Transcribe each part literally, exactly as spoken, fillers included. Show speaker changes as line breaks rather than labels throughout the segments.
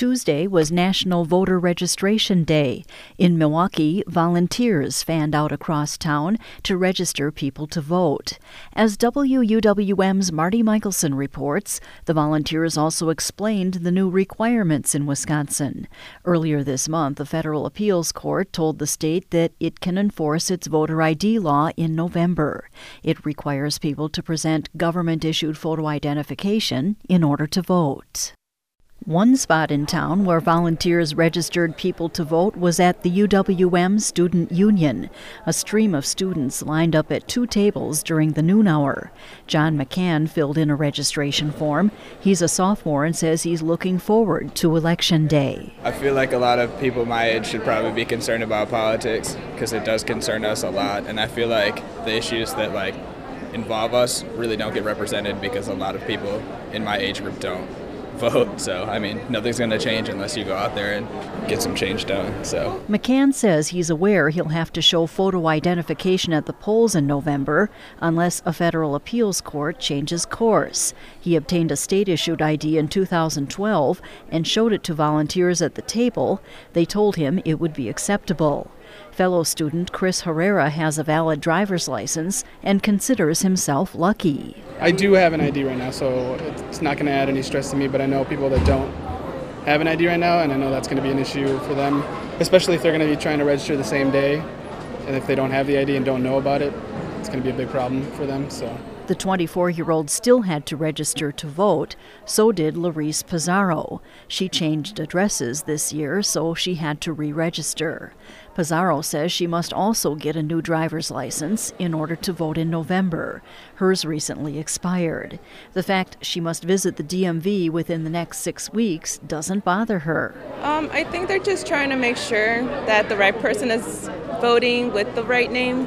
Tuesday was National Voter Registration Day. In Milwaukee, volunteers fanned out across town to register people to vote. As W U W M's Marty Michelson reports, the volunteers also explained the new requirements in Wisconsin. Earlier this month, a federal appeals court told the state that it can enforce its voter I D law in November. It requires people to present government-issued photo identification in order to vote. One spot in town where volunteers registered people to vote was at the U W M Student Union. A stream of students lined up at two tables during the noon hour. John McCann filled in a registration form. He's a sophomore and says he's looking forward to Election Day.
I feel like a lot of people my age should probably be concerned about politics because it does concern us a lot, and I feel like the issues that like involve us really don't get represented because a lot of people in my age group don't vote. So, I mean, nothing's going to change unless you go out there and get some change done. So
McCann says he's aware he'll have to show photo identification at the polls in November unless a federal appeals court changes course. He obtained a state-issued I D in two thousand twelve and showed it to volunteers at the table. They told him it would be acceptable. Fellow student Chris Herrera has a valid driver's license and considers himself lucky.
I do have an I D right now, so it's not going to add any stress to me, but I know people that don't have an I D right now, and I know that's going to be an issue for them, especially if they're going to be trying to register the same day, and if they don't have the I D and don't know about it, it's going to be a big problem for them. So.
The twenty-four-year-old still had to register to vote. So did Larice Pizarro. She changed addresses this year, so she had to re-register. Pizarro says she must also get a new driver's license in order to vote in November. Hers recently expired. The fact she must visit the D M V within the next six weeks doesn't bother her.
Um, I think they're just trying to make sure that the right person is voting with the right name.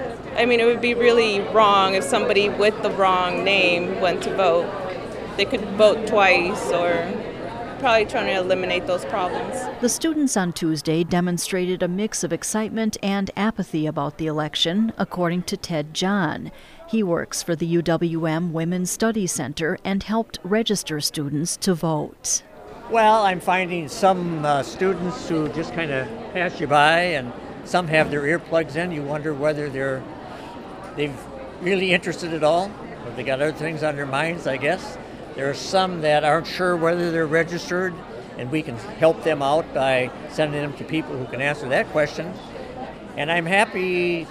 I mean, it would be really wrong if somebody with the wrong name went to vote. They could vote twice, or probably trying to eliminate those problems.
The students on Tuesday demonstrated a mix of excitement and apathy about the election, according to Ted John. He works for the U W M Women's Studies Center and helped register students to vote.
Well, I'm finding some uh, students who just kind of pass you by, and some have their earplugs in. You wonder whether they're they've really interested at all, or they got other things on their minds, I guess. There are some that aren't sure whether they're registered, and we can help them out by sending them to people who can answer that question. And I'm happy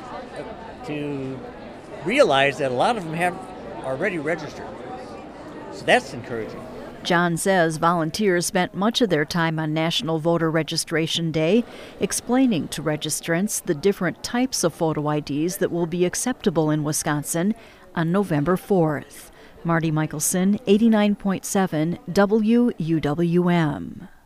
to realize that a lot of them have already registered. So that's encouraging.
John says volunteers spent much of their time on National Voter Registration Day explaining to registrants the different types of photo I Ds that will be acceptable in Wisconsin on November fourth. Marty Michelson, eighty-nine point seven W U W M.